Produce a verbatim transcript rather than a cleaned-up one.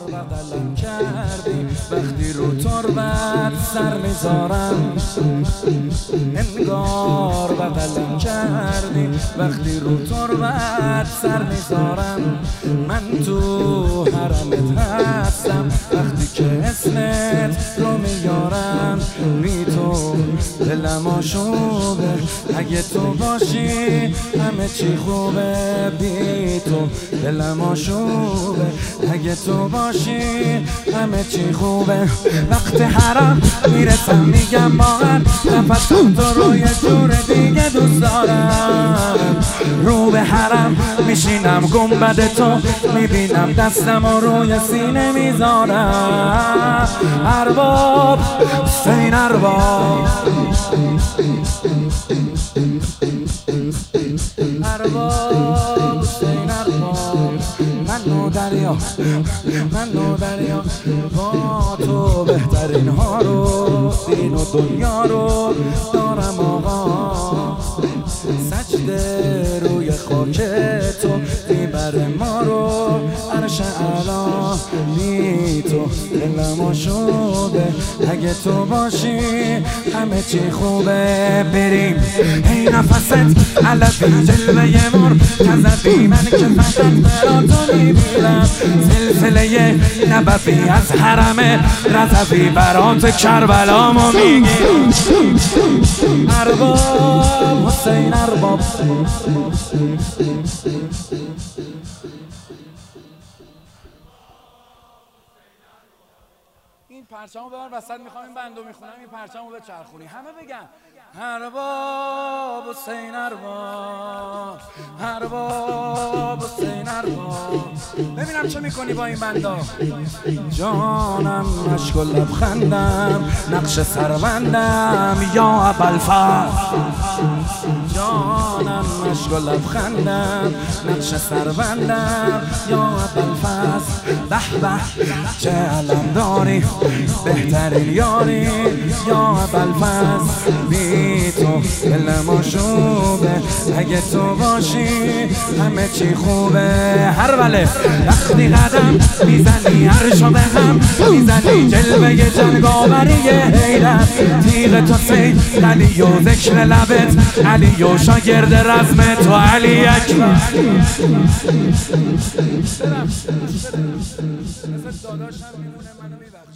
بغلم کردی وقتی رو تربت سر میذارم، انگار بغلم کردی وقتی رو تربت سر میذارم. من تو حرمت هستم وقتی که اسمت رو میارم. بی تو دلم آشوبه، اگه تو باشی همه چی خوبه. بی تو دلم آشوبه، اگه تو باشی همه چی خوبه. وقت حرم میرسم میگم باید نفسم تو رو یه جور دیگه دوست دارم. رو به حرم میشینم گنبد تو میبینم دستم و روی سینه میذارم. ارباب حسین ارباب، ارباب حسین ارباب. من و دریا من و دریا با تو بهترین ها رو دین و دنیا رو دارم آقا. سجده روی خاک تو میبره ما رو عرش اعلا. بی تو دلم آشوبه، اگه تو باشی همه چی خوبه. بریم ای نفست علفی جلوه مر کذبی، من که فقط براتو میبینم. سلسله نبوی از حرم رضوی برات کربلامو میگیم. ارباب حسین ارباب. این پرچمو ببر وسط، میخوام این بندو میخونم این پرچمو بچرخونی همه بگن ارباب حسین ارباب، ارباب حسین ارباب. ببینم چه میکنی با این بندا. جانم اشک و لبخندم نقش سربندم یا ابوالفضل. جانم اشک و لبخندم نقش سربندم یا ابوالفضل. به به چه علم داری بهترین یاری یا ابوالفضل. بی تو دلم آشوبه، اگه تو باشی همه چی خوبه. هر وله وقتی قدم میزنی عرشو به هم میزنی، جلوه جنگاوری حیرت. تیغ تو سید علی و ذکر لبت علی و شاگرد رزم تو علی اکبر. داداشم میمونه منو میبخشه.